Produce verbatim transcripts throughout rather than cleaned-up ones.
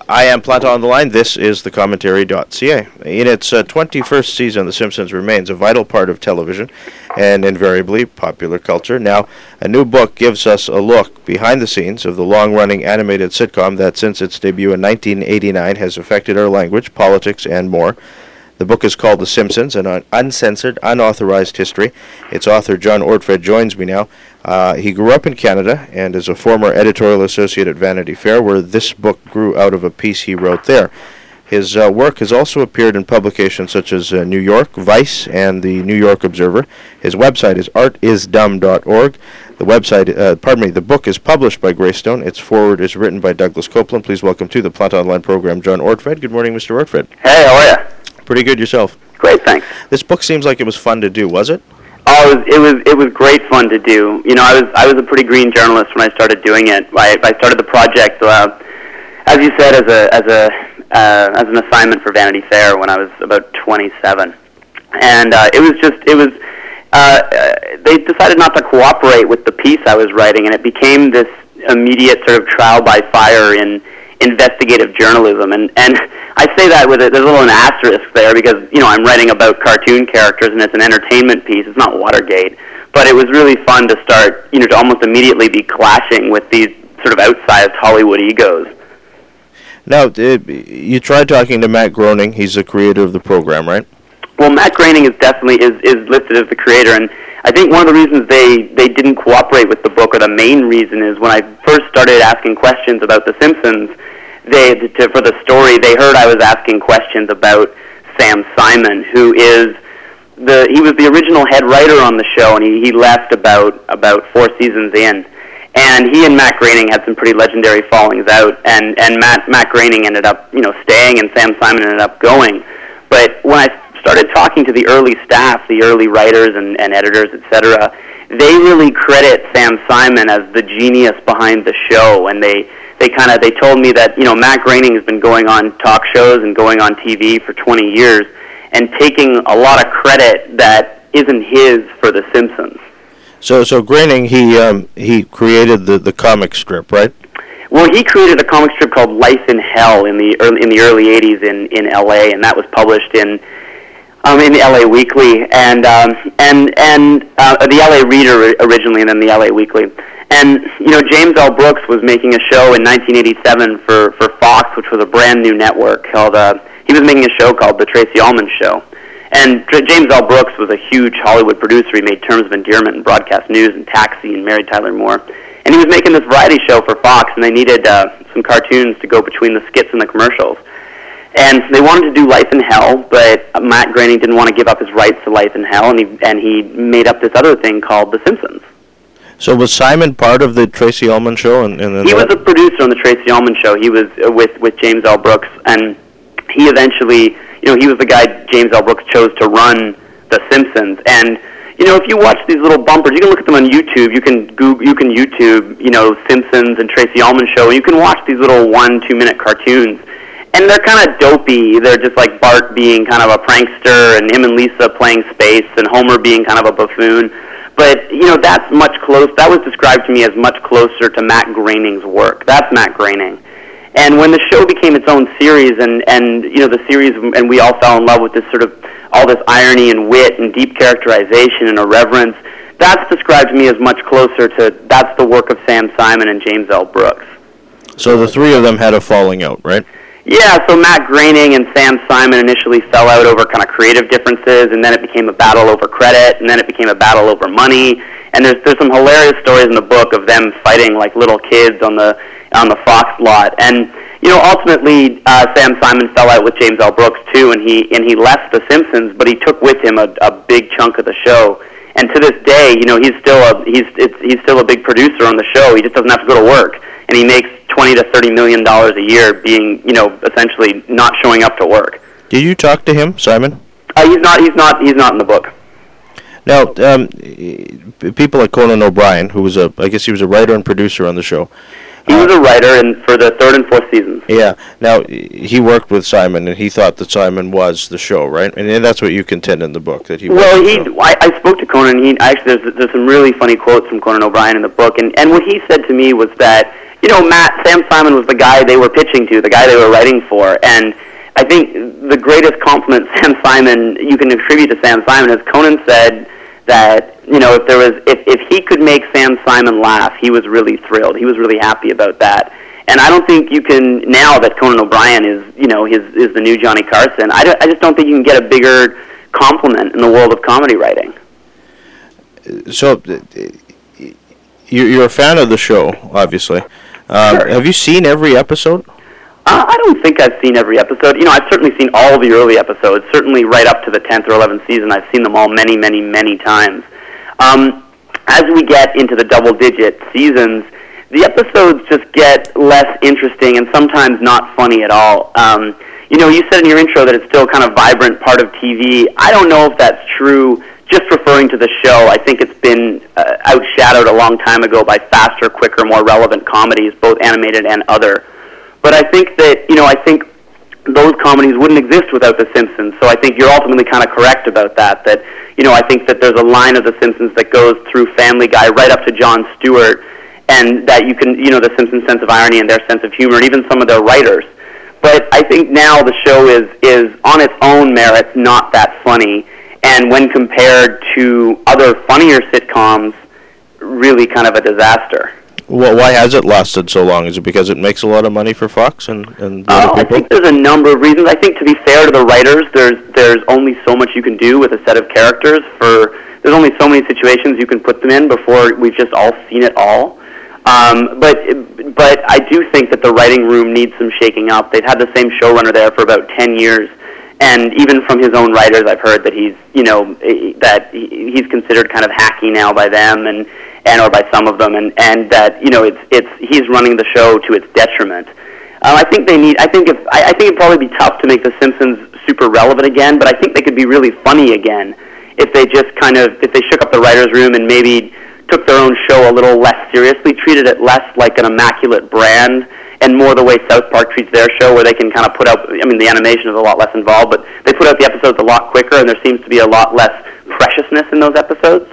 I am Planta on the Line. This is the commentary dot c a. In its uh, twenty-first season, The Simpsons remains a vital part of television and invariably popular culture. Now, a new book gives us a look behind the scenes of the long-running animated sitcom that since its debut in nineteen eighty-nine has affected our language, politics, and more. The book is called The Simpsons, an uncensored, unauthorized history. Its author, John Ortfed, joins me now. Uh, he grew up in Canada and is a former editorial associate at Vanity Fair, where this book grew out of a piece he wrote there. His uh, work has also appeared in publications such as uh, New York, Vice, and the New York Observer. His website is art is dumb dot org. The website, uh, pardon me, the book is published by Greystone. Its foreword is written by Douglas Copeland. Please welcome to the Planta Online program, John Ortfed. Good morning, Mister Ortfed. Hey, how are you? Pretty good yourself. Great, thanks. This book seems like it was fun to do, was it? Oh, it was, it was it was great fun to do. You know, I was I was a pretty green journalist when I started doing it. I, I started the project, uh, as you said, as a as a uh, as an assignment for Vanity Fair when I was about twenty-seven, and uh, it was just it was uh, they decided not to cooperate with the piece I was writing, and it became this immediate sort of trial by fire in investigative journalism, and and I say that with a, there's a little an asterisk there because you know I'm writing about cartoon characters and it's an entertainment piece. It's not Watergate, but it was really fun to start you know to almost immediately be clashing with these sort of outsized Hollywood egos. Now, it, you tried talking to Matt Groening. He's the creator of the program, right? Well, Matt Groening is definitely is is listed as the creator, and I think one of the reasons they they didn't cooperate with the book, or the main reason, is when I first started asking questions about The Simpsons. They, to, for the story, they heard I was asking questions about Sam Simon, who is the he was the original head writer on the show, and he, he left about about four seasons in. And he and Matt Groening had some pretty legendary fallings out, and and Matt Matt Groening ended up you know staying, and Sam Simon ended up going. But when I started talking to the early staff, the early writers and, and editors, et cetera, they really credit Sam Simon as the genius behind the show, and they. They kind of they told me that you know Matt Groening has been going on talk shows and going on T V for twenty years and taking a lot of credit that isn't his for The Simpsons. So so Groening he um, he created the, the comic strip, right? Well, he created a comic strip called Life in Hell in the early, in the early eighties in, in L A, and that was published in um, in the L A Weekly and um, and and uh, the L A Reader originally, and then the L A Weekly. And, you know, James L. Brooks was making a show in nineteen eighty-seven for, for Fox, which was a brand new network called, uh, he was making a show called The Tracy Ullman Show. And Tr- James L. Brooks was a huge Hollywood producer. He made Terms of Endearment and Broadcast News and Taxi and Mary Tyler Moore. And he was making this variety show for Fox, and they needed uh, some cartoons to go between the skits and the commercials. And they wanted to do Life in Hell, but Matt Groening didn't want to give up his rights to Life in Hell, and he, and he made up this other thing called The Simpsons. So was Simon part of the Tracy Ullman Show? And, and he was a producer on the Tracy Ullman Show. He was uh, with with James L. Brooks, and he eventually, you know, he was the guy James L. Brooks chose to run The Simpsons. And you know, if you watch these little bumpers, you can look at them on YouTube. You can Google, you can YouTube, you know, Simpsons and Tracy Ullman Show, and you can watch these little one, two minute cartoons. And they're kind of dopey. They're just like Bart being kind of a prankster, and him and Lisa playing space, and Homer being kind of a buffoon. But, you know, that's much close. That was described to me as much closer to Matt Groening's work. That's Matt Groening. And when the show became its own series, and, and you know, the series, and we all fell in love with this sort of, all this irony and wit and deep characterization and irreverence, that's described to me as much closer to, that's the work of Sam Simon and James L. Brooks. So the three of them had a falling out, right? Yeah, so Matt Groening and Sam Simon initially fell out over kind of creative differences, and then it became a battle over credit, and then it became a battle over money. And there's there's some hilarious stories in the book of them fighting like little kids on the on the Fox lot. And you know, ultimately, uh, Sam Simon fell out with James L. Brooks too, and he and he left The Simpsons, but he took with him a, a big chunk of the show. And to this day, you know, he's still a he's it's, he's still a big producer on the show. He just doesn't have to go to work, and he makes twenty to thirty million dollars a year, being you know essentially not showing up to work. Did you talk to him, Simon? Uh, he's not. He's not. He's not in the book. Now, um, people like Conan O'Brien, who was a I guess he was a writer and producer on the show. He was a writer in, for the third and fourth seasons. Yeah. Now, he worked with Simon, and he thought that Simon was the show, right? And that's what you contend in the book, that he was Well, the he. show. I, I spoke to Conan. He actually there's there's some really funny quotes from Conan O'Brien in the book, and and what he said to me was that you know, Matt, Sam Simon was the guy they were pitching to, the guy they were writing for, and I think the greatest compliment Sam Simon, you can attribute to Sam Simon, is Conan said that, you know, if there was, if, if he could make Sam Simon laugh, he was really thrilled. He was really happy about that. And I don't think you can, now that Conan O'Brien is, you know, his, is the new Johnny Carson, I, don't, I just don't think you can get a bigger compliment in the world of comedy writing. So, you're a fan of the show, obviously. Um, Sure. Have you seen every episode? Uh, I don't think I've seen every episode. You know, I've certainly seen all the early episodes, certainly right up to the tenth or eleventh season. I've seen them all many, many, many times. Um, as we get into the double-digit seasons, the episodes just get less interesting and sometimes not funny at all. Um, you know, you said in your intro that it's still kind of vibrant part of T V. I don't know if that's true just referring to the show. I think it's been uh, outshadowed a long time ago by faster, quicker, more relevant comedies, both animated and other. But I think that, you know, I think those comedies wouldn't exist without The Simpsons. So I think you're ultimately kind of correct about that, that, you know, I think that there's a line of The Simpsons that goes through Family Guy right up to Jon Stewart, and that you can, you know, The Simpsons' sense of irony and their sense of humor, and even some of their writers. But I think now the show is, is on its own merits, not that funny, and when compared to other funnier sitcoms, really kind of a disaster. Well, why has it lasted so long? Is it because it makes a lot of money for Fox and, and the Uh, other I people? think there's a number of reasons. I think, to be fair to the writers, there's there's only so much you can do with a set of characters. For there's only so many situations you can put them in before we've just all seen it all. Um, but but I do think that the writing room needs some shaking up. They've had the same showrunner there for about ten years, and even from his own writers, I've heard that he's you know that he's considered kind of hacky now by them and. and or by some of them, and, and that you know it's it's he's running the show to its detriment. Um, I think they need. I think if I, I think it'd probably be tough to make The Simpsons super relevant again, but I think they could be really funny again if they just kind of if they shook up the writers' room and maybe took their own show a little less seriously, treated it less like an immaculate brand, and more the way South Park treats their show, where they can kind of put out. I mean, the animation is a lot less involved, but they put out the episodes a lot quicker, and there seems to be a lot less preciousness in those episodes.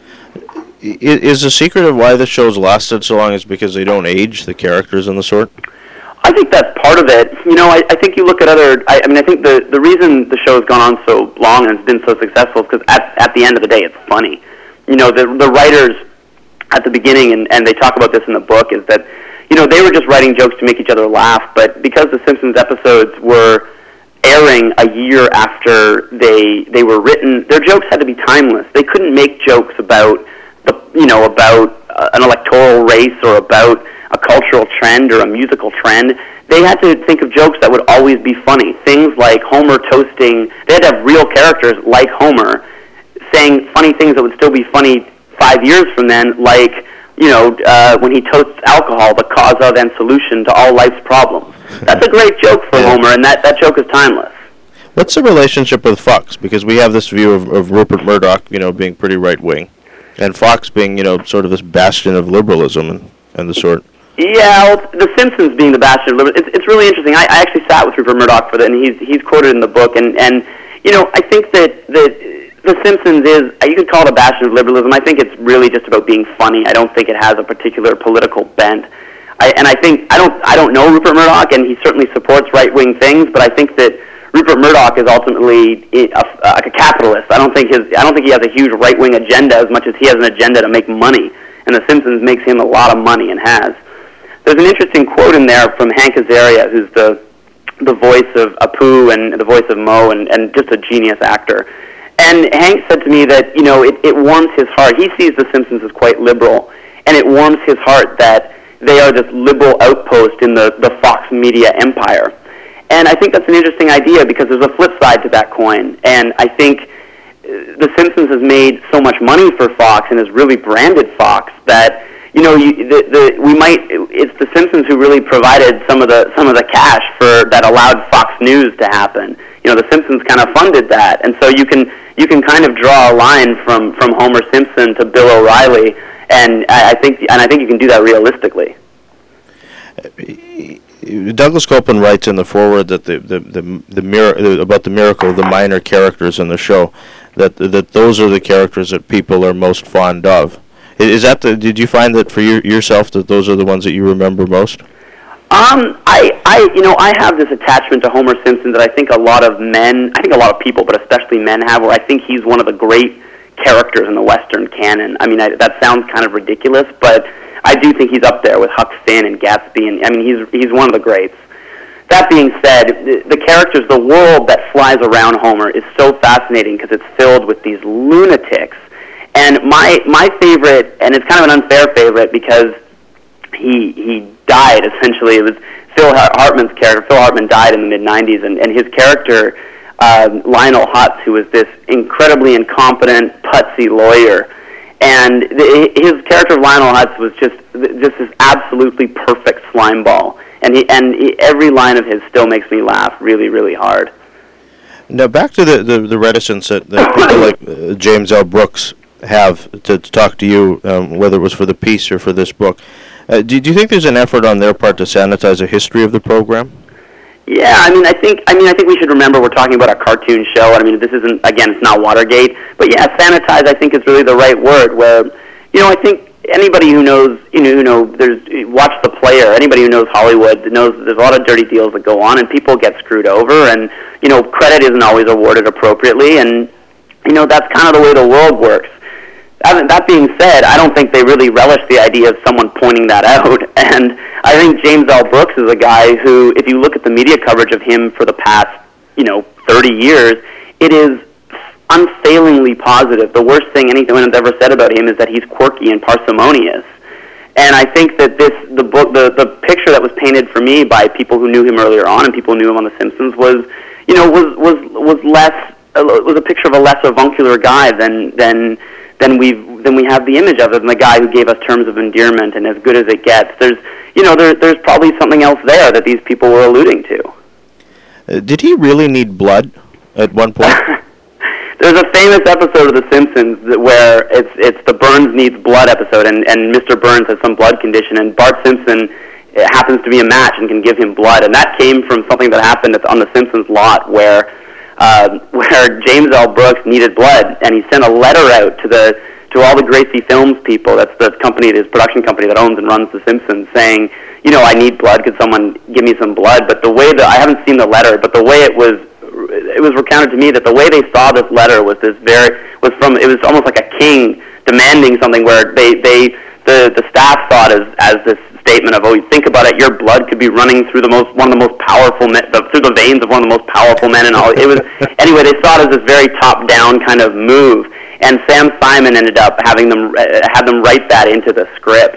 Is the secret of why the show's lasted so long is because they don't age the characters and the sort? I think that's part of it. You know, I, I think you look at other. I, I mean, I think the the reason the show has gone on so long and has been so successful is because at at the end of the day, it's funny. You know, the the writers at the beginning, and and they talk about this in the book, is that you know they were just writing jokes to make each other laugh, but because the Simpsons episodes were airing a year after they they were written, their jokes had to be timeless. They couldn't make jokes about the you know about uh, an electoral race or about a cultural trend or a musical trend. They had to think of jokes that would always be funny. Things like Homer toasting. They had to have real characters like Homer saying funny things that would still be funny five years from then, like you know uh, when he toasts alcohol, the cause of and solution to all life's problems. That's a great joke for Yeah. Homer, and that, that joke is timeless. What's the relationship with Fox? Because we have this view of, of Rupert Murdoch, you know, being pretty right-wing, and Fox being, you know, sort of this bastion of liberalism and, and the sort. Yeah, well, The Simpsons being the bastion of liberty, it's, it's really interesting. I, I actually sat with Rupert Murdoch for that, and he's he's quoted in the book. And, and you know, I think that, that The Simpsons is, you could call it a bastion of liberalism. I think it's really just about being funny. I don't think it has a particular political bent. I, and I think, I don't I don't know Rupert Murdoch, and he certainly supports right-wing things, but I think that Rupert Murdoch is ultimately a, a, a capitalist. I don't think his I don't think he has a huge right-wing agenda as much as he has an agenda to make money, and The Simpsons makes him a lot of money and has. There's an interesting quote in there from Hank Azaria, who's the the voice of Apu and the voice of Mo, and, and just a genius actor. And Hank said to me that, you know, it, it warms his heart. He sees The Simpsons as quite liberal, and it warms his heart that they are this liberal outpost in the, the Fox media empire. And I think that's an interesting idea because there's a flip side to that coin. And I think The Simpsons has made so much money for Fox and has really branded Fox that, you know, you, the, the, we might. It's The Simpsons who really provided some of the some of the cash for that allowed Fox News to happen. You know, The Simpsons kind of funded that, and so you can you can kind of draw a line from, from Homer Simpson to Bill O'Reilly, and I, I think and I think you can do that realistically. Douglas Copeland writes in the foreword that the the the, the mir- about the miracle of the minor characters in the show, that that those are the characters that people are most fond of. Is that the? Did you find that for your, yourself that those are the ones that you remember most? Um, I, I, you know, I have this attachment to Homer Simpson that I think a lot of men, I think a lot of people, but especially men have, where I think he's one of the great characters in the Western canon. I mean, I, that sounds kind of ridiculous, but I do think he's up there with Huck Finn and Gatsby, and I mean, he's he's one of the greats. That being said, the, the characters, the world that flies around Homer is so fascinating because it's filled with these lunatics. And my my favorite, and it's kind of an unfair favorite because he he died essentially. It was Phil Hartman's character. Phil Hartman died in the mid nineties, and, and his character, uh, Lionel Hutz, who was this incredibly incompetent, putsy lawyer. And the, his character of Lionel Hutz was just just this absolutely perfect slime ball. And he, and he, every line of his still makes me laugh really, really hard. Now, back to the, the, the reticence that, that people like uh, James L. Brooks have to, to talk to you, um, whether it was for the piece or for this book. Uh, do, do you think there's an effort on their part to sanitize a history of the program? Yeah, I mean, I think I mean, I think we should remember we're talking about a cartoon show. I mean, this isn't, again, it's not Watergate, but yeah, sanitize I think is really the right word. Where, you know, I think anybody who knows, you know, who know, there's watch The Player. Anybody who knows Hollywood knows there's a lot of dirty deals that go on, and people get screwed over, and you know, credit isn't always awarded appropriately, and you know, that's kind of the way the world works. That being said, I don't think they really relish the idea of someone pointing that out. And I think James L. Brooks is a guy who, if you look at the media coverage of him for the past, you know, thirty years, it is unfailingly positive. The worst thing anyone has ever said about him is that he's quirky and parsimonious. And I think that this, the book, the, the picture that was painted for me by people who knew him earlier on and people who knew him on The Simpsons was, you know, was was was less was a picture of a less avuncular guy than than. Then we then we have the image of him, the guy who gave us terms of endearment and as good as it gets. There's, you know, there, there's probably something else there that these people were alluding to. Uh, did he really need blood at one point? There's a famous episode of The Simpsons that where it's it's the Burns needs blood episode, and, and Mister Burns has some blood condition, and Bart Simpson happens to be a match and can give him blood, and that came from something that happened on The Simpsons lot where. Uh, where James L. Brooks needed blood, and he sent a letter out to the to all the Gracie Films people. That's the company, his production company that owns and runs The Simpsons, saying, you know, I need blood. Could someone give me some blood? But the way that I haven't seen the letter, but the way it was, it was recounted to me that the way they saw this letter was this very was from. It was almost like a king demanding something, where they they the the staff thought as as this statement of, oh, you think about it, your blood could be running through the most one of the most powerful men, the, through the veins of one of the most powerful men in all. It was anyway. They saw it as this very top-down kind of move, and Sam Simon ended up having them uh, had them write that into the script.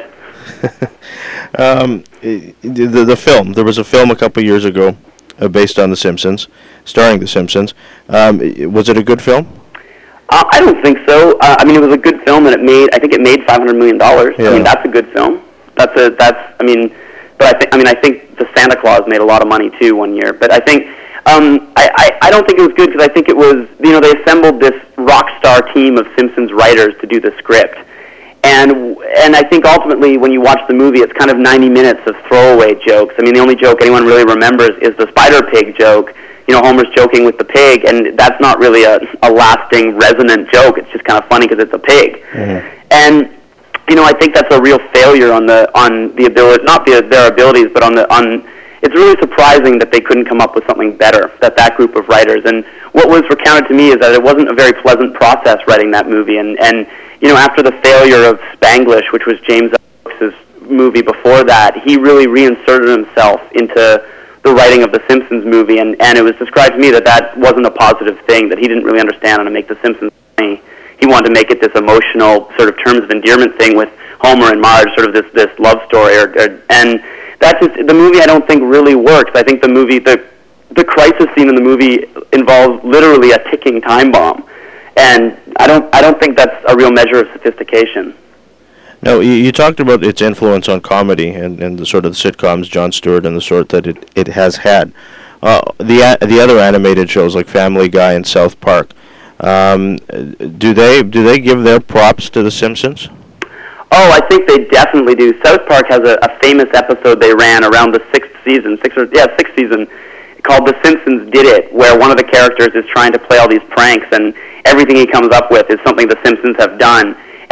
um, the the film. There was a film a couple years ago uh, based on The Simpsons, starring The Simpsons. Um, was it a good film? Uh, I don't think so. Uh, I mean, it was a good film, and it made. I think it made five hundred million dollars. Yeah. I mean, that's a good film. That's a that's. I mean, but I think. I mean, I think the Santa Claus made a lot of money too one year. But I think. Um, I, I I don't think it was good because I think it was. You know, they assembled this rock star team of Simpsons writers to do the script, and and I think ultimately when you watch the movie, it's kind of ninety minutes of throwaway jokes. I mean, the only joke anyone really remembers is the Spider Pig joke. You know, Homer's joking with the pig, and that's not really a, a lasting, resonant joke. It's just kind of funny because it's a pig. Mm-hmm. And you know, I think that's a real failure on the on the ability, not the, their abilities, but on the on. It's really surprising that they couldn't come up with something better. That that group of writers, and what was recounted to me is that it wasn't a very pleasant process writing that movie. And and you know, after the failure of Spanglish, which was James Brooks' movie before that, he really reinserted himself into the writing of the Simpsons movie, and and it was described to me that that wasn't a positive thing. That he didn't really understand how to make the Simpsons funny. He wanted to make it this emotional sort of terms of endearment thing with Homer and Marge, sort of this this love story, or, or, and that just the movie I don't think really works. I think the movie the the crisis scene in the movie involves literally a ticking time bomb, and I don't I don't think that's a real measure of sophistication. No, you, you talked about its influence on comedy and, and the sort of the sitcoms, Jon Stewart, and the sort that it, it has had. Uh, the the other animated shows like Family Guy and South Park. Um, do they do they give their props to The Simpsons? Oh, I think they definitely do. South Park has a, a famous episode they ran around the sixth season, sixth or yeah, sixth season, called "The Simpsons Did It," where one of the characters is trying to play all these pranks, and everything he comes up with is something The Simpsons have done.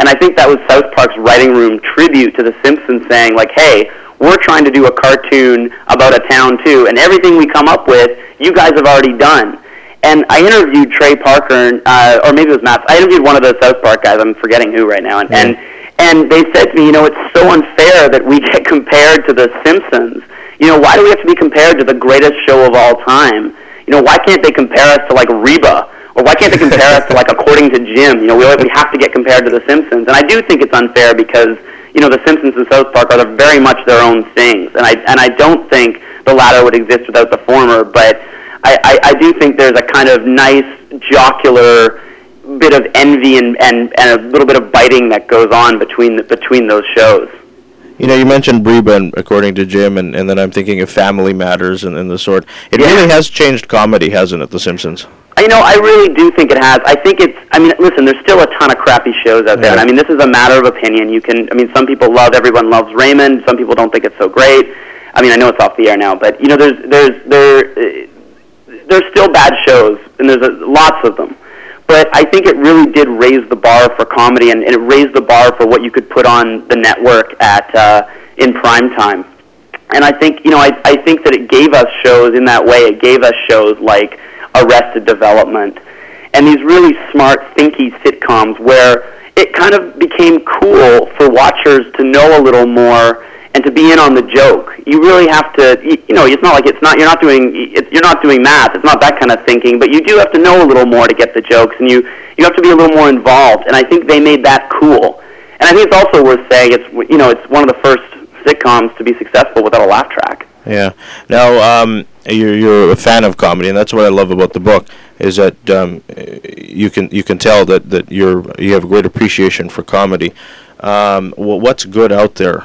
And I think that was South Park's writing room tribute to The Simpsons, saying, like, hey, we're trying to do a cartoon about a town, too, and everything we come up with, you guys have already done. And I interviewed Trey Parker, uh, or maybe it was Matt. I interviewed one of the South Park guys. I'm forgetting who right now. And, yeah. and and they said to me, you know, it's so unfair that we get compared to The Simpsons. You know, why do we have to be compared to the greatest show of all time? You know, why can't they compare us to, like, Reba? Or why can't they compare us to, like, According to Jim? You know, we we have to get compared to The Simpsons. And I do think it's unfair because, you know, The Simpsons and South Park are very much their own things. And I and I don't think the latter would exist without the former, but I, I, I do think there's a kind of nice, jocular bit of envy and, and, and a little bit of biting that goes on between the, between those shows. You know, you mentioned Reba, and According to Jim, and, and then I'm thinking of Family Matters and, and the sort. It yeah. really has changed comedy, hasn't it, The Simpsons? You know, I really do think it has. I think it's, I mean, listen, there's still a ton of crappy shows out there. Yeah. And I mean, this is a matter of opinion. You can, I mean, some people love Everyone Loves Raymond. Some people don't think it's so great. I mean, I know it's off the air now, but, you know, there's, there's, there, uh, there's still bad shows, and there's a, lots of them. But I think it really did raise the bar for comedy, and, and it raised the bar for what you could put on the network at uh, in prime time. And I think, you know, I, I think that it gave us shows in that way. It gave us shows like Arrested Development and these really smart, thinky sitcoms where it kind of became cool for watchers to know a little more and to be in on the joke. You really have to, you know, it's not like it's not, you're not doing, it's, you're not doing math. It's not that kind of thinking, but you do have to know a little more to get the jokes, and you, you have to be a little more involved, and I think they made that cool. And I think it's also worth saying it's, you know, it's one of the first sitcoms to be successful without a laugh track. Yeah. Now, um, you're, you're a fan of comedy, and that's what I love about the book, is that um, you can you can tell that, that you're you have a great appreciation for comedy. Um, well, what's good out there?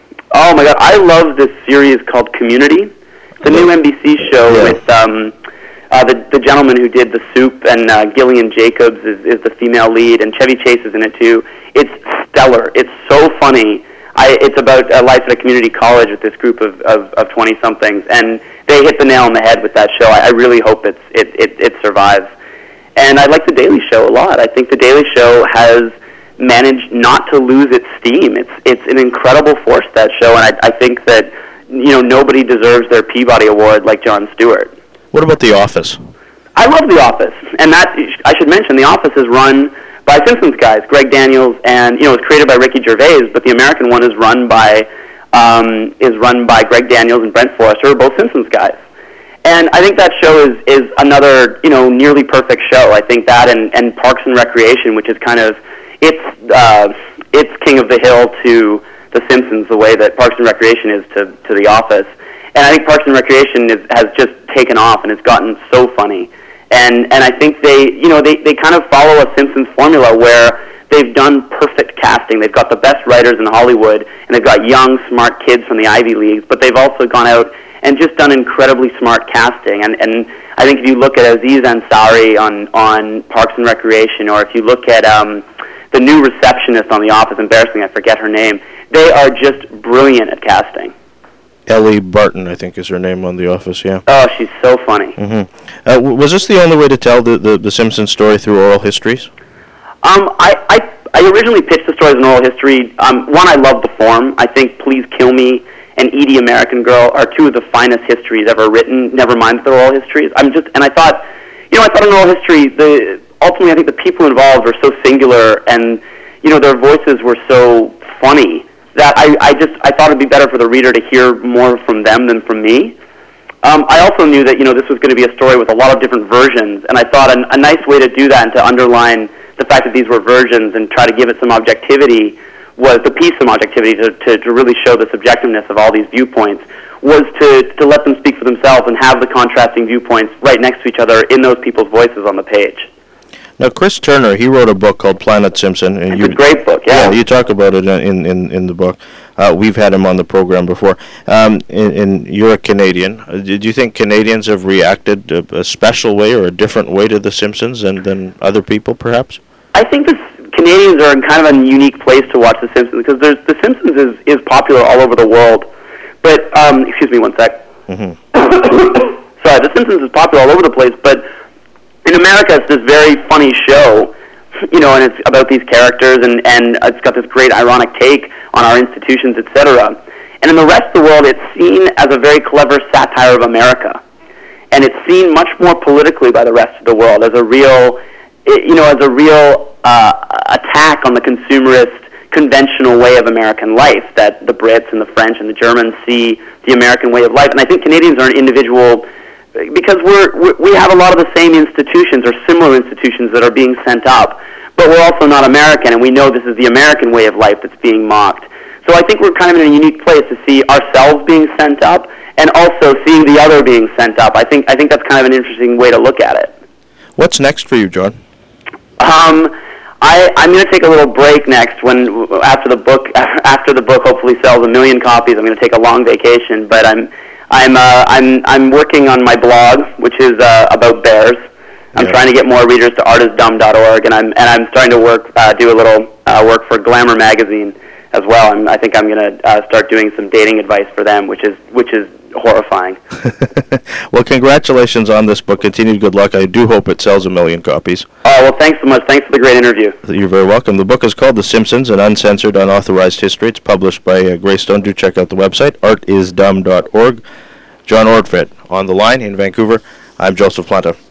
Oh my God, I love this series called Community. It's a new N B C show yeah. with um, uh, the the gentleman who did The Soup, and uh, Gillian Jacobs is, is the female lead, and Chevy Chase is in it too. It's stellar. It's so funny. I, it's about a life at a community college with this group of, of, of twenty-somethings, and they hit the nail on the head with that show. I, I really hope it's, it, it, it survives. And I like The Daily Show a lot. I think The Daily Show has managed not to lose its steam. It's it's an incredible force, that show, and I, I think that, you know, nobody deserves their Peabody Award like Jon Stewart. What about The Office? I love The Office, and that, I should mention, The Office is run by Simpsons guys, Greg Daniels, and, you know, it's created by Ricky Gervais, but the American one is run by um, is run by Greg Daniels and Brent Forrester, who are both Simpsons guys. And I think that show is, is another, you know, nearly perfect show. I think that and, and Parks and Recreation, which is kind of, it's uh, it's King of the Hill to The Simpsons, the way that Parks and Recreation is to, to The Office. And I think Parks and Recreation is, has just taken off, and it's gotten so funny. And and I think they, you know, they, they kind of follow a Simpsons formula where they've done perfect casting. They've got the best writers in Hollywood, and they've got young, smart kids from the Ivy Leagues, but they've also gone out and just done incredibly smart casting. And and I think if you look at Aziz Ansari on, on Parks and Recreation, or if you look at um, the new receptionist on The Office, embarrassing, I forget her name, they are just brilliant at casting. Ellie Barton, I think, is her name on The Office, yeah. Oh, she's so funny. Mm-hmm. Uh, w- was this the only way to tell the, the, the Simpsons story through oral histories? Um, I, I, I originally pitched the story as an oral history. Um, one, I love the form. I think Please Kill Me and Edie American Girl are two of the finest histories ever written, never mind their oral histories. I'm just, and I thought, you know, I thought in oral history, the, ultimately I think the people involved were so singular, and, you know, their voices were so funny, that I, I just I thought it'd be better for the reader to hear more from them than from me. Um, I also knew that, you know, this was going to be a story with a lot of different versions, and I thought a, a nice way to do that and to underline the fact that these were versions and try to give it some objectivity was the piece some objectivity to, to, to really show the subjectiveness of all these viewpoints was to, to let them speak for themselves and have the contrasting viewpoints right next to each other in those people's voices on the page. Now, Chris Turner, he wrote a book called Planet Simpson. And it's you, a great book, yeah. Yeah, you talk about it in, in, in the book. Uh, we've had him on the program before. Um, and, and you're a Canadian. Uh, did you think Canadians have reacted a, a special way or a different way to The Simpsons than, than other people, perhaps? I think the Canadians are in kind of a unique place to watch The Simpsons, because there's, The Simpsons is, is popular all over the world. But, um, excuse me one sec. Mm-hmm. Sorry, The Simpsons is popular all over the place, but in America, it's this very funny show you know, and it's about these characters, and, and it's got this great ironic take on our institutions, et cetera. And in the rest of the world, it's seen as a very clever satire of America. And it's seen much more politically by the rest of the world as a real, you know, as a real uh, attack on the consumerist, conventional way of American life that the Brits and the French and the Germans see the American way of life. And I think Canadians are an individual, because we're, we're, we have a lot of the same institutions or similar institutions that are being sent up, but we're also not American, and we know this is the American way of life that's being mocked. So I think we're kind of in a unique place to see ourselves being sent up and also seeing the other being sent up. I think I think that's kind of an interesting way to look at it. What's next for you, John? Um, I, I'm going to take a little break next. When after the book after the book hopefully sells a million copies, I'm going to take a long vacation. But I'm I'm uh, I'm I'm working on my blog, which is uh, about bears. I'm yeah. trying to get more readers to art is dumb dot org, and I'm and I'm starting to work uh, do a little uh, work for Glamour magazine as well. And I think I'm going to uh, start doing some dating advice for them, which is which is horrifying. Well, congratulations on this book. Continued good luck. I do hope it sells a million copies. Oh, well, thanks so much. Thanks for the great interview. You're very welcome. The book is called The Simpsons, an uncensored, unauthorized history. It's published by uh, Greystone. Do check out the website, art is dumb dot org. John Ordfit on the line in Vancouver. I'm Joseph Planta.